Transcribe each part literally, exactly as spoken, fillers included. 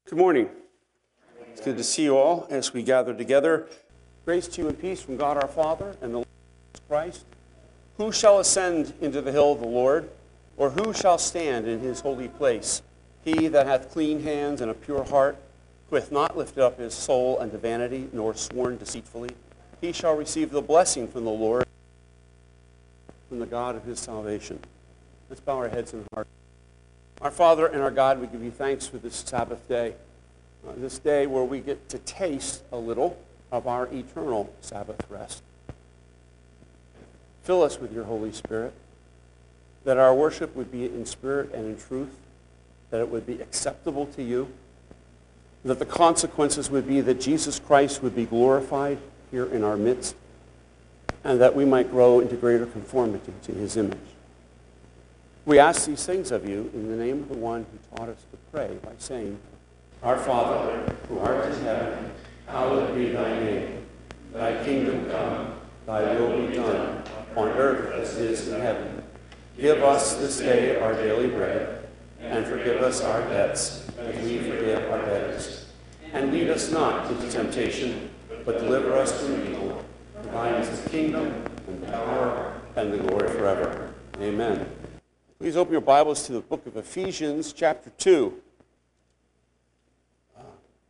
Good morning. It's good to see you all as we gather together. Grace to you and peace from God our Father and the Lord Jesus Christ. Who shall ascend into the hill of the Lord, or who shall stand in his holy place? He that hath clean hands and a pure heart, who hath not lifted up his soul unto vanity, nor sworn deceitfully, he shall receive the blessing from the Lord, from the God of his salvation. Let's bow our heads and hearts. Our Father and our God, we give you thanks for this Sabbath day, uh, this day where we get to taste a little of our eternal Sabbath rest. Fill us with your Holy Spirit, that our worship would be in spirit and in truth, that it would be acceptable to you, that the consequences would be that Jesus Christ would be glorified here in our midst, and that we might grow into greater conformity to his image. We ask these things of you in the name of the one who taught us to pray by saying, Our Father, who art in heaven, hallowed be thy name. Thy kingdom come, thy will be done, on earth as it is in heaven. Give us this day our daily bread, and forgive us our debts, as we forgive our debtors. And lead us not into temptation, but deliver us from evil. For thine is the kingdom, and the power, and the glory forever. Amen. Please open your Bibles to the book of Ephesians, chapter two. Uh,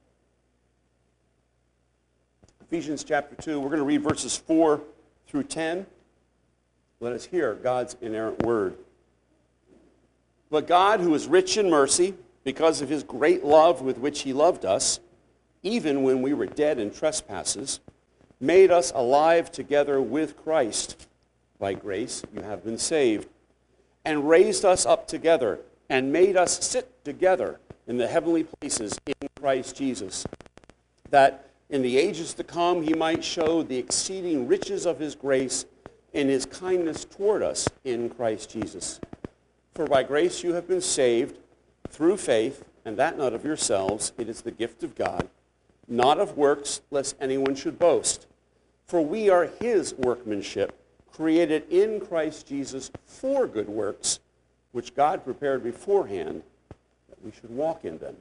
Ephesians chapter two, we're going to read verses four through ten. Let us hear God's inerrant word. But God, who is rich in mercy, because of his great love with which he loved us, even when we were dead in trespasses, made us alive together with Christ. By grace you have been saved, and raised us up together, and made us sit together in the heavenly places in Christ Jesus, that in the ages to come he might show the exceeding riches of his grace in his kindness toward us in Christ Jesus. For by grace you have been saved through faith, and that not of yourselves, it is the gift of God, not of works, lest anyone should boast. For we are his workmanship, created in Christ Jesus for good works, which God prepared beforehand that we should walk in them.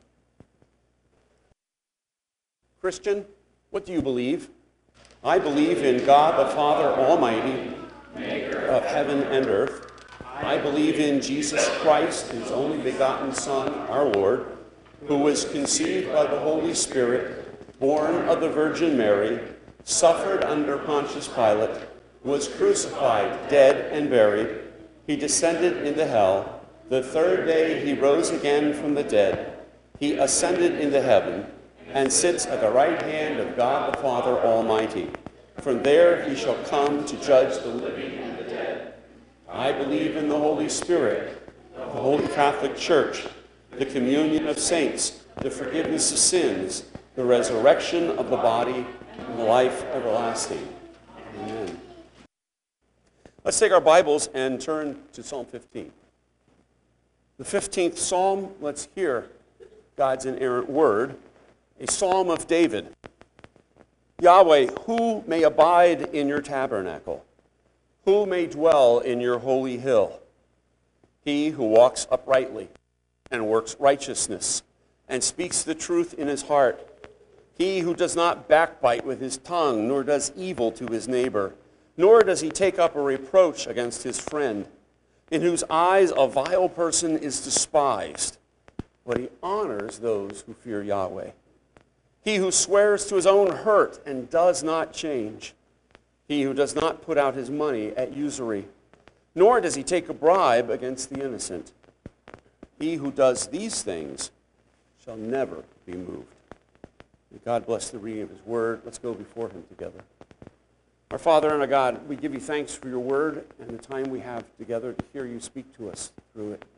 Christian, what do you believe? I believe in God the Father Almighty, maker of heaven and earth. I believe in Jesus Christ, his only begotten Son, our Lord, who was conceived by the Holy Spirit, born of the Virgin Mary, suffered under Pontius Pilate, was crucified, dead, and buried. He descended into hell. The third day he rose again from the dead. He ascended into heaven and sits at the right hand of God the Father Almighty. From there he shall come to judge the living and the dead. I believe in the Holy Spirit, the Holy Catholic Church, the communion of saints, the forgiveness of sins, the resurrection of the body, and life everlasting. Amen. Let's take our Bibles and turn to Psalm fifteen. The fifteenth Psalm, let's hear God's inerrant word, a psalm of David. Yahweh, who may abide in your tabernacle? Who may dwell in your holy hill? He who walks uprightly and works righteousness and speaks the truth in his heart. He who does not backbite with his tongue, nor does evil to his neighbor, nor does he take up a reproach against his friend, in whose eyes a vile person is despised, but he honors those who fear Yahweh. He who swears to his own hurt and does not change. He who does not put out his money at usury, nor does he take a bribe against the innocent. He who does these things shall never be moved. May God bless the reading of his word. Let's go before him together. Our Father and our God, we give you thanks for your word and the time we have together to hear you speak to us through it.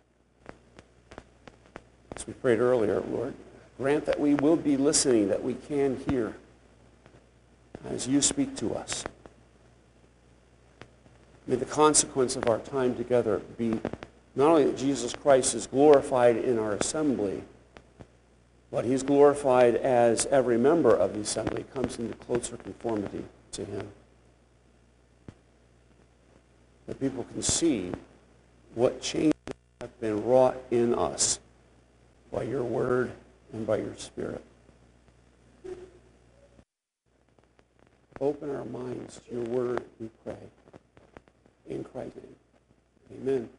As we prayed earlier, Lord, grant that we will be listening, that we can hear as you speak to us. May the consequence of our time together be not only that Jesus Christ is glorified in our assembly, but he's glorified as every member of the assembly comes into closer conformity to him. That people can see what changes have been wrought in us by your word and by your Spirit. Open our minds to your word, we pray. In Christ's name, amen.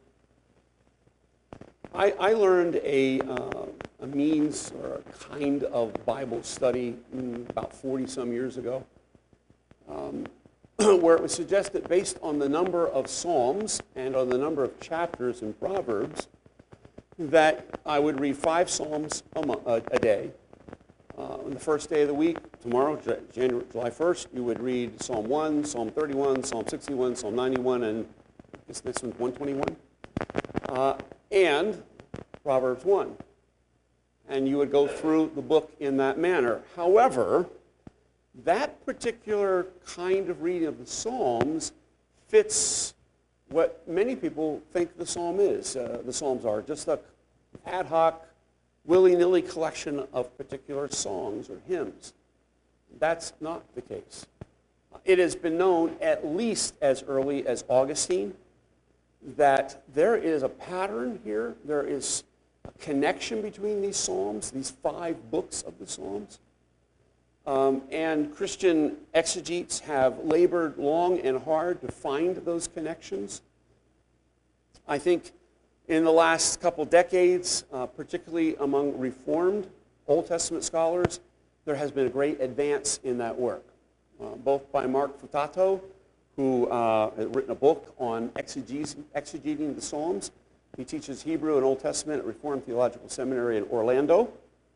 I, I learned a, uh, a means or a kind of Bible study mm, about forty-some years ago, um, where it was suggested based on the number of Psalms and on the number of chapters in Proverbs that I would read five Psalms a, month, a, a day. Uh, on the first day of the week, tomorrow, January, July first, you would read Psalm one, Psalm thirty-one, Psalm sixty-one, Psalm ninety-one, and I guess this one's one twenty-one, uh, and Proverbs one. And you would go through the book in that manner. However, that particular kind of reading of the Psalms fits what many people think the Psalm is. Uh, the Psalms are just a ad hoc, willy-nilly collection of particular songs or hymns. That's not the case. It has been known at least as early as Augustine that there is a pattern here. There is a connection between these Psalms, these five books of the Psalms. Um, and Christian exegetes have labored long and hard to find those connections. I think in the last couple decades, uh, particularly among Reformed Old Testament scholars, there has been a great advance in that work, uh, both by Mark Futato, who uh, has written a book on exegeting the Psalms. He teaches Hebrew and Old Testament at Reformed Theological Seminary in Orlando.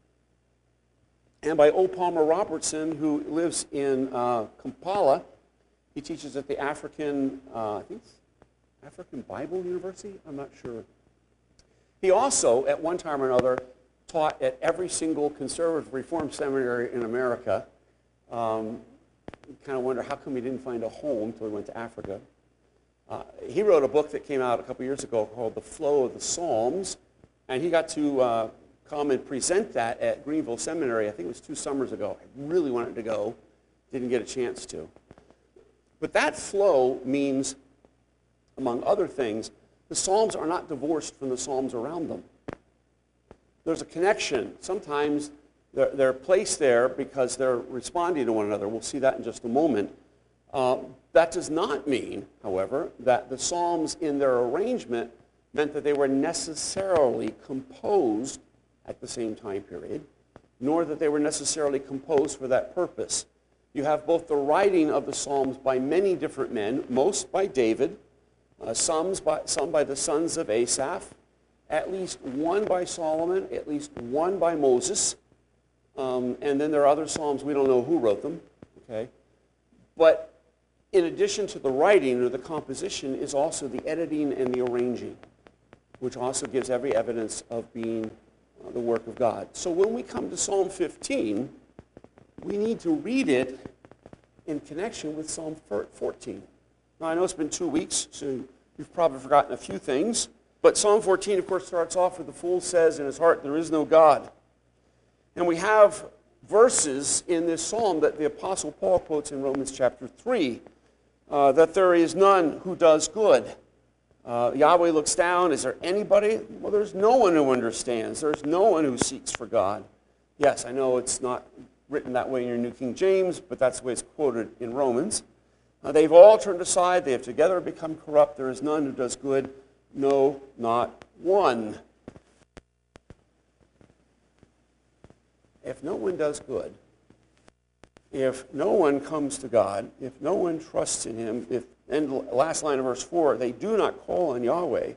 And by O. Palmer Robertson, who lives in uh, Kampala. He teaches at the African, uh, I think it's African Bible University? I'm not sure. He also, at one time or another, taught at every single conservative Reformed seminary in America. Um, you kind of wonder how come he didn't find a home until he went to Africa. Uh, he wrote a book that came out a couple years ago called The Flow of the Psalms, and he got to uh, come and present that at Greenville Seminary. I think it was two summers ago. I really wanted to go, didn't get a chance to. But that flow means, among other things, the Psalms are not divorced from the Psalms around them. There's a connection. Sometimes they're, they're placed there because they're responding to one another. We'll see that in just a moment. Uh, that does not mean, however, that the Psalms in their arrangement meant that they were necessarily composed at the same time period, nor that they were necessarily composed for that purpose. You have both the writing of the Psalms by many different men, most by David, uh, some, by, some by the sons of Asaph, at least one by Solomon, at least one by Moses, um, and then there are other Psalms, we don't know who wrote them, okay? But in addition to the writing or the composition is also the editing and the arranging, which also gives every evidence of being uh, the work of God. So when we come to Psalm fifteen, we need to read it in connection with Psalm fourteen. Now, I know it's been two weeks, so you've probably forgotten a few things. But Psalm fourteen, of course, starts off with the fool says in his heart, there is no God. And we have verses in this psalm that the Apostle Paul quotes in Romans chapter three, uh, that there is none who does good. Uh, Yahweh looks down. Is there anybody? Well, there's no one who understands. There's no one who seeks for God. Yes, I know it's not written that way in your New King James, but that's the way it's quoted in Romans. Uh, they've all turned aside. They have together become corrupt. There is none who does good. No, not one. If no one does good, if no one comes to God, if no one trusts in him, if, and the last line of verse four, they do not call on Yahweh,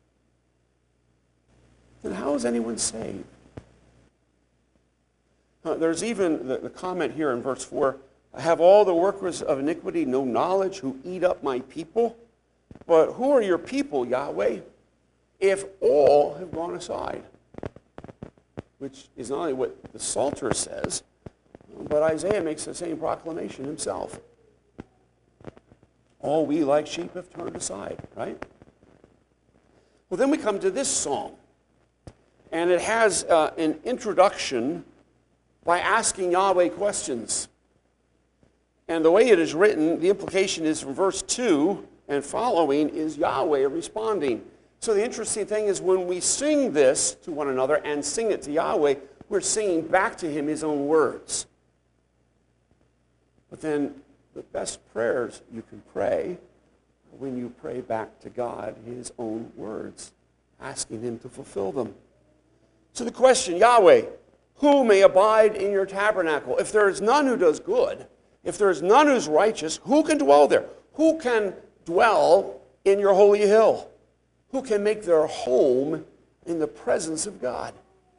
then how is anyone saved? Uh, there's even the, the comment here in verse four, have all the workers of iniquity no knowledge who eat up my people? But who are your people, Yahweh, if all have gone aside? Which is not only what the Psalter says, but Isaiah makes the same proclamation himself. All we like sheep have turned aside, right? Well, then we come to this psalm. And it has uh, an introduction by asking Yahweh questions. And the way it is written, the implication is from verse two and following is Yahweh responding. So the interesting thing is when we sing this to one another and sing it to Yahweh, We're singing back to him his own words. But then the best prayers you can pray are when you pray back to God his own words, asking him to fulfill them. So the question, Yahweh, who may abide in your tabernacle? If there is none who does good, if there is none who's righteous, who can dwell there? Who can dwell in your holy hill? Who can make their home in the presence of God?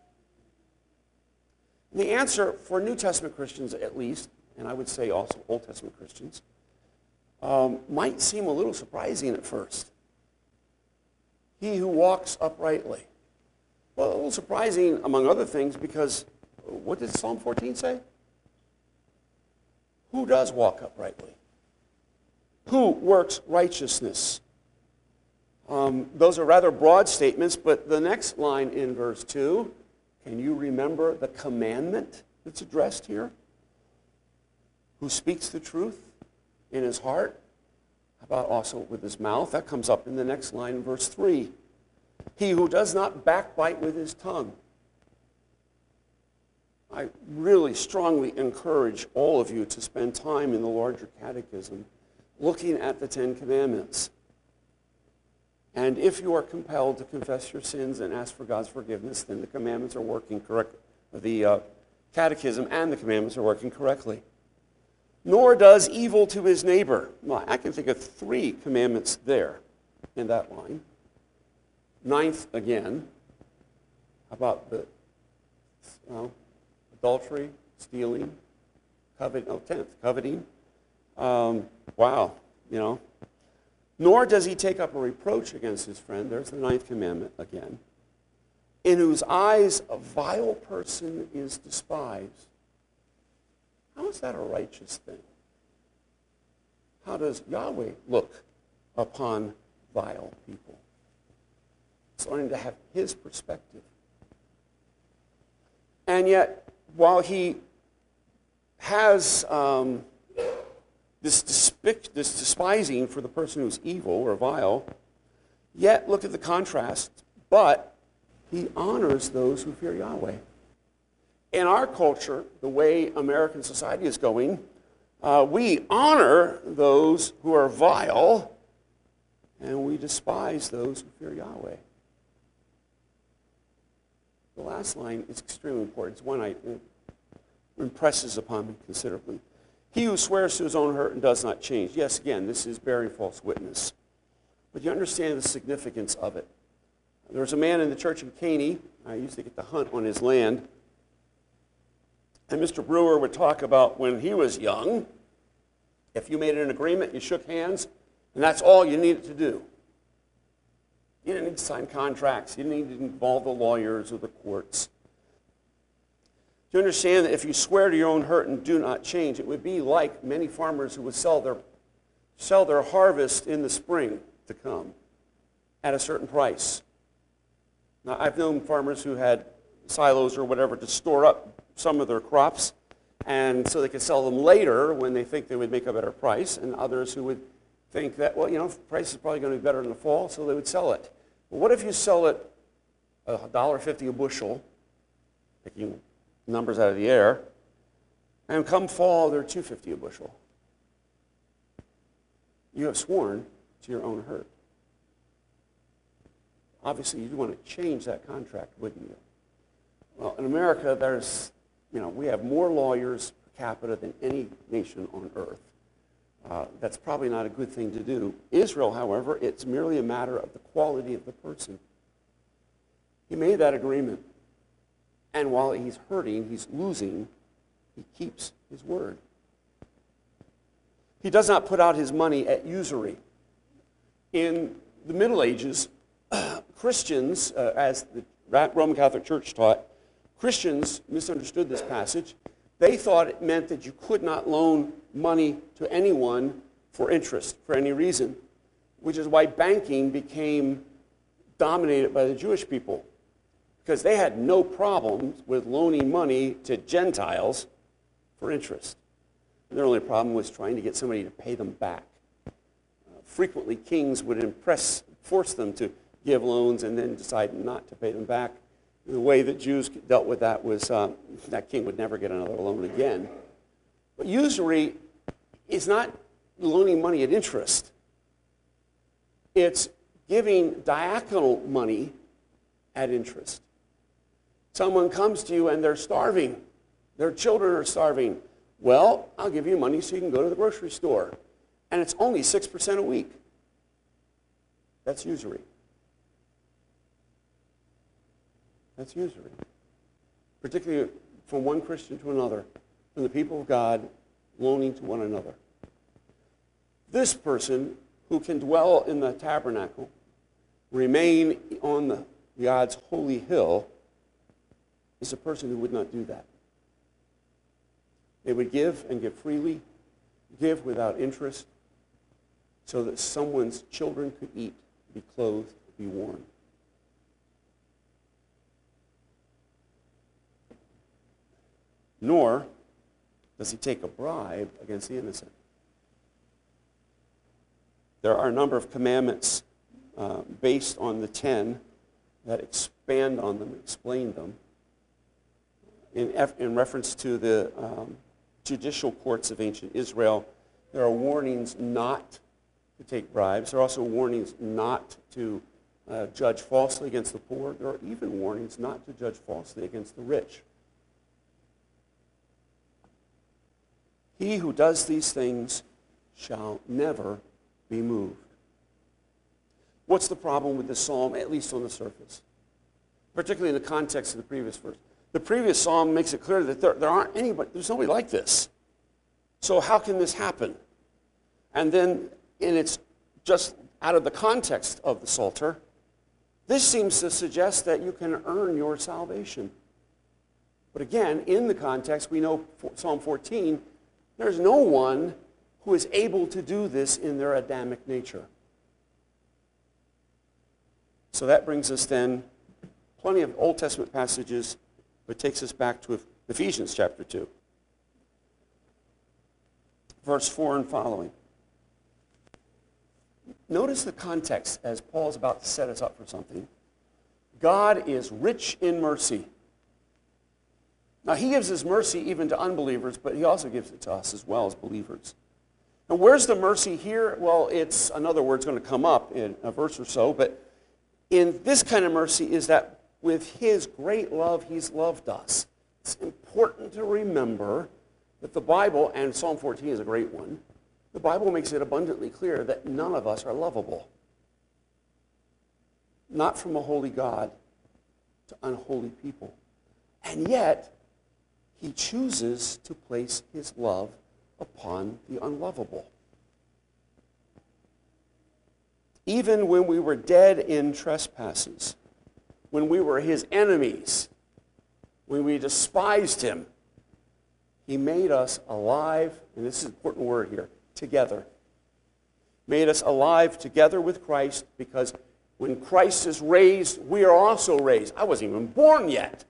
The answer for New Testament Christians, at least, and I would say also Old Testament Christians, um, might seem a little surprising at first. He who walks uprightly. Well, a little surprising, among other things, because what did Psalm fourteen say? Who does walk uprightly? Who works righteousness? Um, those are rather broad statements, but the next line in verse two, can you remember the commandment that's addressed here? Who speaks the truth in his heart? How about also with his mouth? That comes up in the next line in verse three. He who does not backbite with his tongue. I really strongly encourage all of you to spend time in the larger catechism looking at the Ten Commandments. And if you are compelled to confess your sins and ask for God's forgiveness, then the commandments are working correctly. The uh, catechism and the commandments are working correctly. Nor does evil to his neighbor. Well, I can think of three commandments there in that line. Ninth, again, about the well, adultery, stealing, coveting, oh, tenth, coveting. Um, wow, you know. Nor does he take up a reproach against his friend. There's the ninth commandment again. In whose eyes a vile person is despised. How is that a righteous thing? How does Yahweh look upon vile people? It's learning to have his perspective. And yet, while he has um, this, despic- this despising for the person who's evil or vile, yet look at the contrast, but he honors those who fear Yahweh. In our culture, the way American society is going, uh, we honor those who are vile, and we despise those who fear Yahweh. The last line is extremely important. It's one I, it impresses upon me considerably. He who swears to his own hurt and does not change. Yes, again, this is bearing false witness. But you understand the significance of it. There was a man in the church in Caney. I used to get to hunt on his land. And Mister Brewer would talk about when he was young, if you made an agreement, you shook hands, and that's all you needed to do. You didn't need to sign contracts. You didn't need to involve the lawyers or the courts. You understand that if you swear to your own hurt and do not change, it would be like many farmers who would sell their, sell their harvest in the spring to come at a certain price. Now, I've known farmers who had silos or whatever to store up some of their crops, and so they could sell them later when they think they would make a better price, and others who would think that, well, you know, the price is probably going to be better in the fall, so they would sell it. But what if you sell it a dollar fifty a bushel, picking numbers out of the air, and come fall, they're two fifty a bushel? You have sworn to your own hurt. Obviously, you'd want to change that contract, wouldn't you? Well, in America, there's, you know, we have more lawyers per capita than any nation on earth. Uh, that's probably not a good thing to do. Israel, however, it's merely a matter of the quality of the person. He made that agreement. And while he's hurting, he's losing, he keeps his word. He does not put out his money at usury. In the Middle Ages, Christians, uh, as the Roman Catholic Church taught, Christians misunderstood this passage. They thought it meant that you could not loan money to anyone for interest, for any reason, which is why banking became dominated by the Jewish people, because they had no problems with loaning money to Gentiles for interest. And their only problem was trying to get somebody to pay them back. Uh, frequently, kings would impress, force them to give loans and then decide not to pay them back. The way that Jews dealt with that was um, that king would never get another loan again. But usury is not loaning money at interest. It's giving diaconal money at interest. Someone comes to you and they're starving. Their children are starving. Well, I'll give you money so you can go to the grocery store. And it's only six percent a week. That's usury. That's usury. Particularly from one Christian to another, from the people of God loaning to one another. This person who can dwell in the tabernacle, remain on the, God's holy hill, is a person who would not do that. They would give and give freely, give without interest, so that someone's children could eat, be clothed, be warm. Nor does he take a bribe against the innocent. There are a number of commandments uh, based on the ten that expand on them, explain them. In, in reference to the um, judicial courts of ancient Israel, there are warnings not to take bribes. There are also warnings not to uh, judge falsely against the poor. There are even warnings not to judge falsely against the rich. He who does these things shall never be moved. What's the problem with this psalm, at least on the surface? Particularly in the context of the previous verse. The previous psalm makes it clear that there, there aren't anybody, there's nobody like this. So how can this happen? And then, and it's just out of the context of the Psalter, this seems to suggest that you can earn your salvation. But again, in the context, we know Psalm fourteen, there's no one who is able to do this in their Adamic nature. So that brings us then, plenty of Old Testament passages, but takes us back to Ephesians chapter two. Verse four and following. Notice the context as Paul's about to set us up for something. God is rich in mercy. Now, he gives his mercy even to unbelievers, but he also gives it to us as well as believers. And where's the mercy here? Well, it's another word's going to come up in a verse or so, but in this kind of mercy is that with his great love, he's loved us. It's important to remember that the Bible, and Psalm fourteen is a great one, the Bible makes it abundantly clear that none of us are lovable. Not from a holy God to unholy people. And yet, he chooses to place his love upon the unlovable. Even when we were dead in trespasses, when we were his enemies, when we despised him, he made us alive, and this is an important word here, together. Made us alive together with Christ, because when Christ is raised, we are also raised. I wasn't even born yet.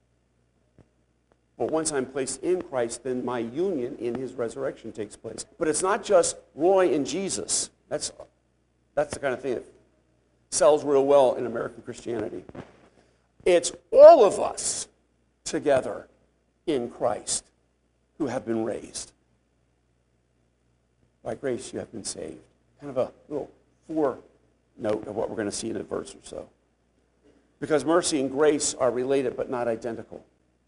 But once I'm placed in Christ, then my union in his resurrection takes place. But it's not just Roy and Jesus. That's, that's the kind of thing that sells real well in American Christianity. It's all of us together in Christ who have been raised. By grace you have been saved. Kind of a little footnote of what we're going to see in a verse or so. Because mercy and grace are related but not identical.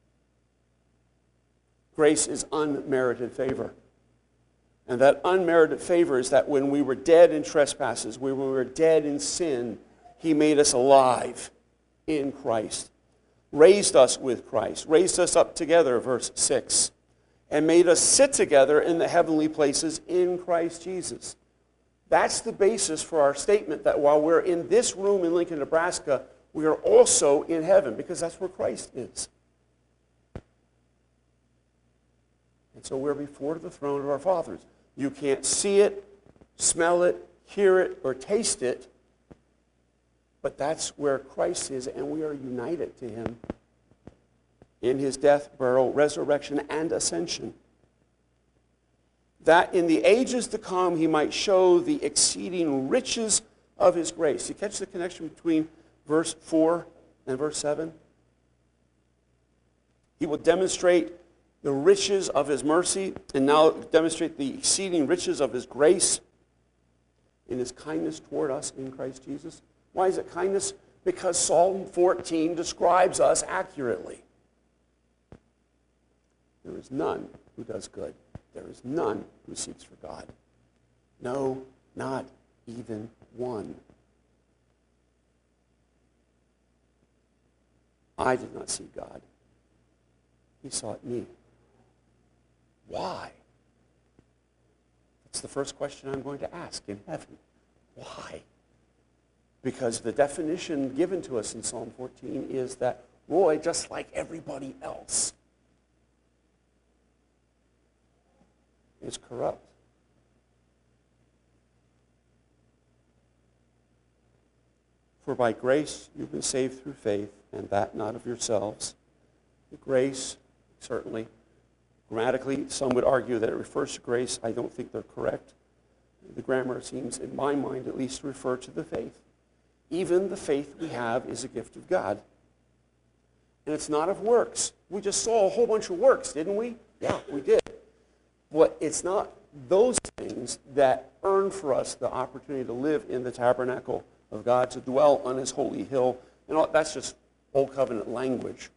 Grace is unmerited favor. And that unmerited favor is that when we were dead in trespasses, when we were dead in sin, he made us alive in Christ. Raised us with Christ. Raised us up together, verse six. And made us sit together in the heavenly places in Christ Jesus. That's the basis for our statement that while we're in this room in Lincoln, Nebraska, we are also in heaven, because that's where Christ is. And so we're before the throne of our fathers. You can't see it, smell it, hear it, or taste it, but that's where Christ is, and we are united to him in his death, burial, resurrection, and ascension. That in the ages to come he might show the exceeding riches of his grace. You catch the connection between verse four and verse seven? He will demonstrate the riches of his mercy and now demonstrate the exceeding riches of his grace in his kindness toward us in Christ Jesus. Why is it kindness? Because Psalm fourteen describes us accurately. There is none who does good. There is none who seeks for God. No, not even one. I did not see God. He sought me. Why? That's the first question I'm going to ask in heaven. Why? Because the definition given to us in Psalm fourteen is that Roy, just like everybody else, is corrupt. For by grace you've been saved through faith, and that not of yourselves. The grace, certainly, grammatically, some would argue that it refers to grace. I don't think they're correct. The grammar seems, in my mind at least, to refer to the faith. Even the faith we have is a gift of God. And it's not of works. We just saw a whole bunch of works, didn't we? Yeah, we did. But it's not those things that earn for us the opportunity to live in the tabernacle of God, to dwell on his holy hill. And all, that's just Old Covenant language.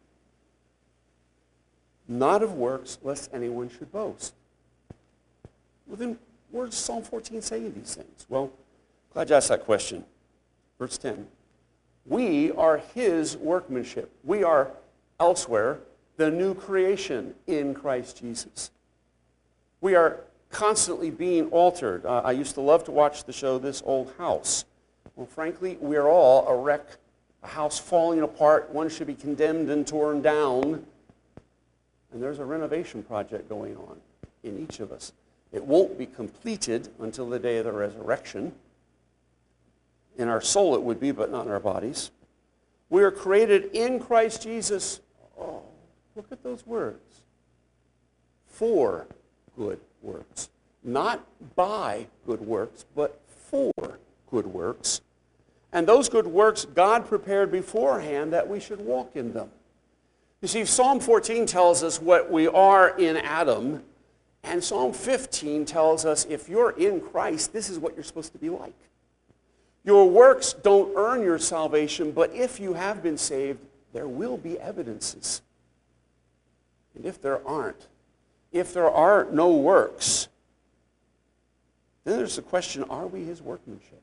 Not of works, lest anyone should boast. Well, then, where does Psalm fourteen say these things? Well, glad you asked that question. Verse ten. We are his workmanship. We are elsewhere the new creation in Christ Jesus. We are constantly being altered. Uh, I used to love to watch the show This Old House. Well, frankly, we're all a wreck, a house falling apart. One should be condemned and torn down. And there's a renovation project going on in each of us. It won't be completed until the day of the resurrection. In our soul it would be, but not in our bodies. We are created in Christ Jesus. Oh, look at those words. For good works. Not by good works, but for good works. And those good works God prepared beforehand that we should walk in them. You see, Psalm fourteen tells us what we are in Adam, and Psalm fifteen tells us if you're in Christ, this is what you're supposed to be like. Your works don't earn your salvation, but if you have been saved, there will be evidences. And if there aren't, if there are no works, then there's the question, are we his workmanship?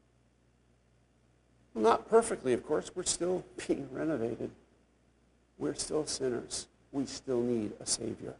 Well, not perfectly, of course. We're still being renovated. We're still sinners. We still need a Savior.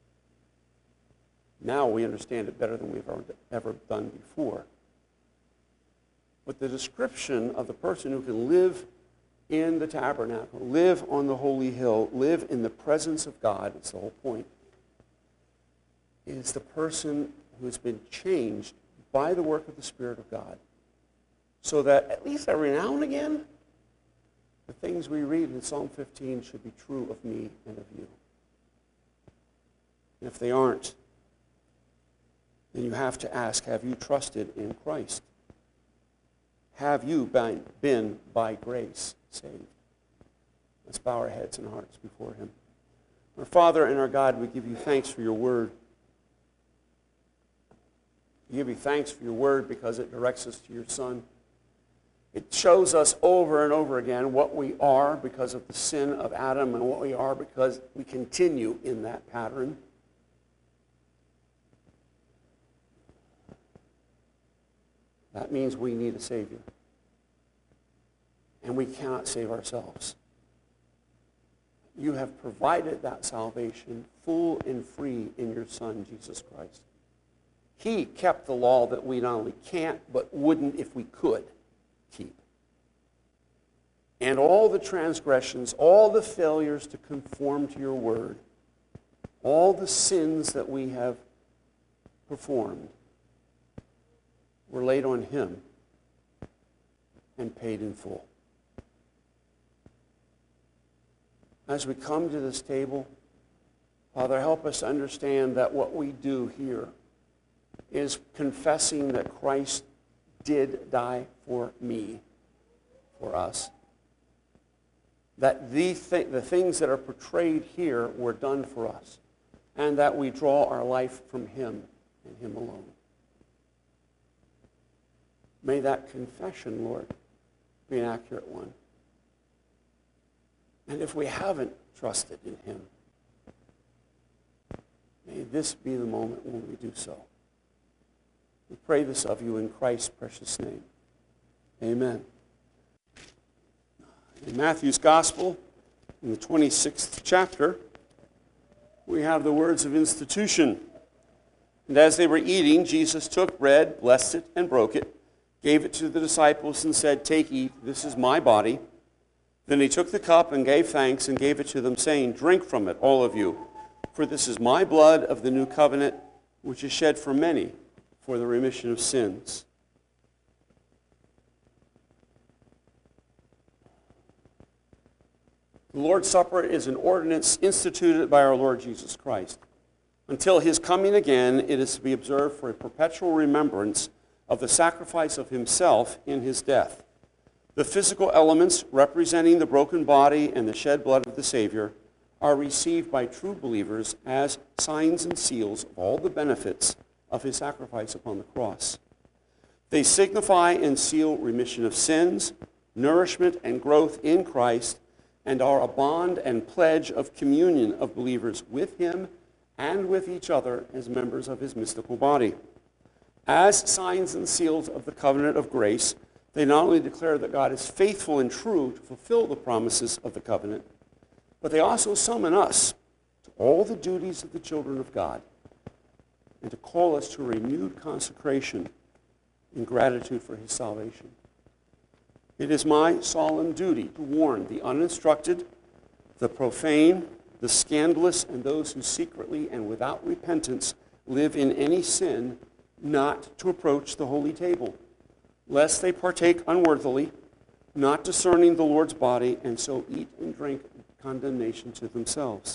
Now we understand it better than we've ever done before. But the description of the person who can live in the tabernacle, live on the holy hill, live in the presence of God, that's the whole point, is the person who has been changed by the work of the Spirit of God. So that at least every now and again, the things we read in Psalm fifteen should be true of me and of you. And if they aren't, then you have to ask, have you trusted in Christ? Have you been, been by grace saved? Let's bow our heads and hearts before him. Our Father and our God, we give you thanks for your word. We give you thanks for your word because it directs us to your Son. It shows us over and over again what we are because of the sin of Adam and what we are because we continue in that pattern. That means we need a Savior. And we cannot save ourselves. You have provided that salvation full and free in your Son, Jesus Christ. He kept the law that we not only can't, but wouldn't if we could keep. And all the transgressions, all the failures to conform to your word, all the sins that we have performed were laid on him and paid in full. As we come to this table, Father, help us to understand that what we do here is confessing that Christ did die for me, for us. that the, th- the things that are portrayed here were done for us, and that we draw our life from him and him alone. May that confession, Lord, be an accurate one. And if we haven't trusted in him, may this be the moment when we do so. We pray this of you in Christ's precious name. Amen. In Matthew's Gospel, in the twenty-sixth chapter, we have the words of institution. And as they were eating, Jesus took bread, blessed it, and broke it, gave it to the disciples, and said, "Take, eat, this is my body." Then he took the cup and gave thanks and gave it to them, saying, "Drink from it, all of you, for this is my blood of the new covenant, which is shed for many for the remission of sins." The Lord's Supper is an ordinance instituted by our Lord Jesus Christ. Until his coming again, it is to be observed for a perpetual remembrance of the sacrifice of himself in his death. The physical elements representing the broken body and the shed blood of the Savior are received by true believers as signs and seals of all the benefits of his sacrifice upon the cross. They signify and seal remission of sins, nourishment and growth in Christ, and are a bond and pledge of communion of believers with him and with each other as members of his mystical body. As signs and seals of the covenant of grace, they not only declare that God is faithful and true to fulfill the promises of the covenant, but they also summon us to all the duties of the children of God and to call us to a renewed consecration in gratitude for his salvation. It is my solemn duty to warn the uninstructed, the profane, the scandalous, and those who secretly and without repentance live in any sin not to approach the holy table, lest they partake unworthily, not discerning the Lord's body, and so eat and drink condemnation to themselves.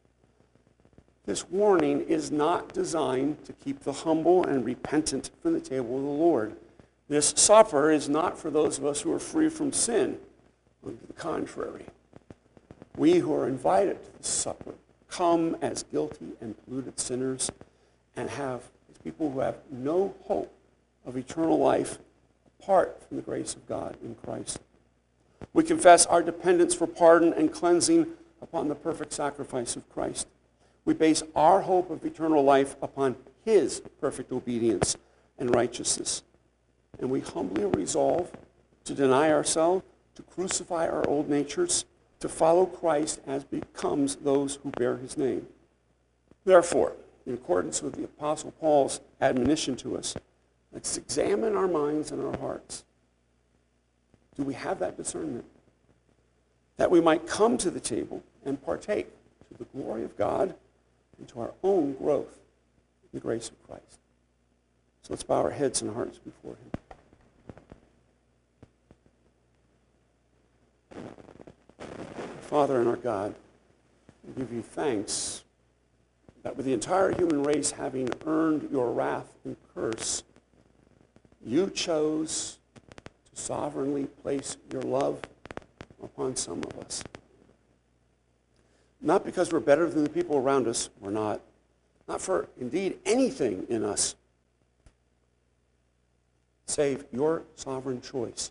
This warning is not designed to keep the humble and repentant from the table of the Lord. This supper is not for those of us who are free from sin. On the contrary, we who are invited to the supper come as guilty and polluted sinners and have as people who have no hope of eternal life apart from the grace of God in Christ. We confess our dependence for pardon and cleansing upon the perfect sacrifice of Christ. We base our hope of eternal life upon his perfect obedience and righteousness. And we humbly resolve to deny ourselves, to crucify our old natures, to follow Christ as becomes those who bear his name. Therefore, in accordance with the Apostle Paul's admonition to us, let's examine our minds and our hearts. Do we have that discernment? That we might come to the table and partake to the glory of God and to our own growth in the grace of Christ. So let's bow our heads and hearts before him. Father and our God, we give you thanks that with the entire human race having earned your wrath and curse, you chose to sovereignly place your love upon some of us. Not because we're better than the people around us, we're not. Not for, indeed, anything in us, save your sovereign choice.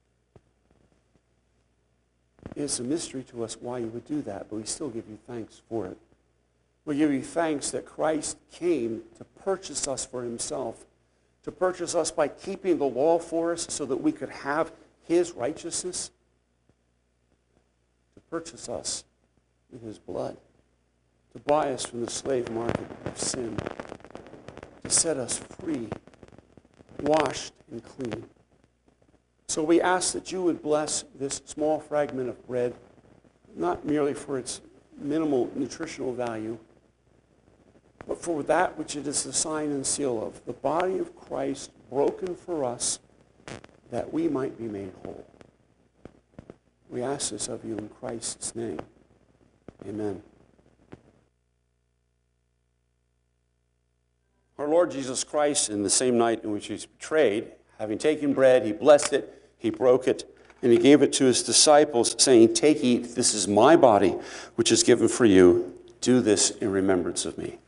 It's a mystery to us why you would do that, but we still give you thanks for it. We give you thanks that Christ came to purchase us for himself, to purchase us by keeping the law for us so that we could have his righteousness, to purchase us with his blood, to buy us from the slave market of sin, to set us free, washed and clean. So we ask that you would bless this small fragment of bread, not merely for its minimal nutritional value, but for that which it is the sign and seal of, the body of Christ broken for us, that we might be made whole. We ask this of you in Christ's name. Amen. Our Lord Jesus Christ, in the same night in which he was betrayed, having taken bread, he blessed it, he broke it, And he gave it to his disciples, saying, "Take, eat, this is my body, which is given for you. Do this in remembrance of me."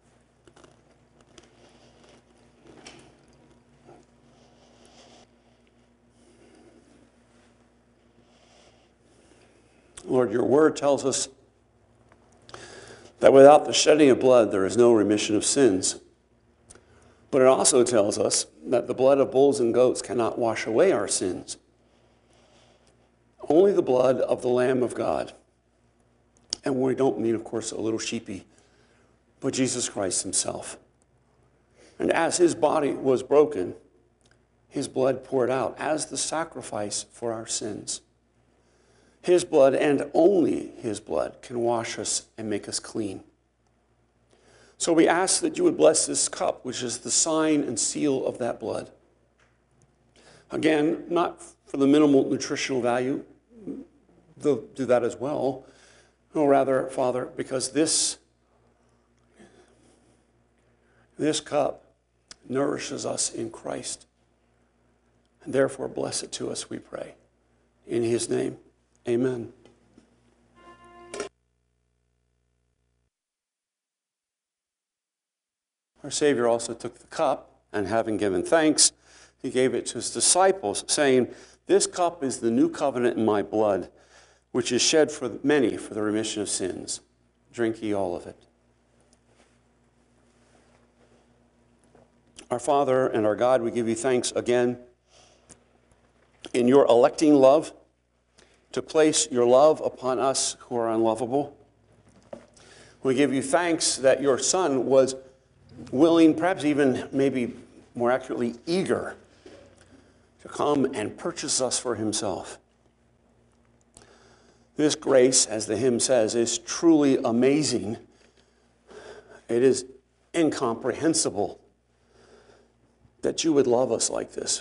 Lord, your word tells us that without the shedding of blood, there is no remission of sins. But it also tells us that the blood of bulls and goats cannot wash away our sins. Only the blood of the Lamb of God. And we don't mean, of course, a little sheepy, but Jesus Christ himself. And as his body was broken, his blood poured out as the sacrifice for our sins. His blood, and only his blood, can wash us and make us clean. So we ask that you would bless this cup, which is the sign and seal of that blood. Again, not for the minimal nutritional value, they'll do that as well. No, rather, Father, because this, this cup nourishes us in Christ. And therefore, bless it to us, we pray. In his name, amen. Our Savior also took the cup, and having given thanks, he gave it to his disciples, saying, "This cup is the new covenant in my blood, which is shed for many for the remission of sins. Drink ye all of it." Our Father and our God, we give you thanks again in your electing love to place your love upon us who are unlovable. We give you thanks that your Son was willing, perhaps even maybe more accurately, eager to come and purchase us for himself. This grace, as the hymn says, is truly amazing. It is incomprehensible that you would love us like this.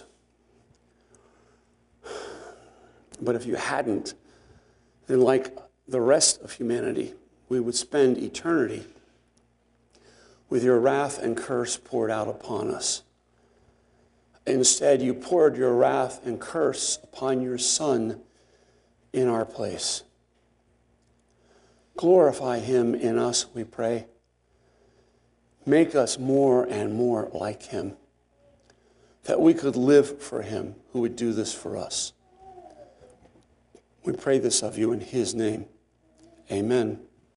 But if you hadn't, then like the rest of humanity, we would spend eternity with your wrath and curse poured out upon us. Instead, you poured your wrath and curse upon your Son in our place. Glorify him in us, we pray. Make us more and more like him, that we could live for him who would do this for us. We pray this of you in his name. Amen.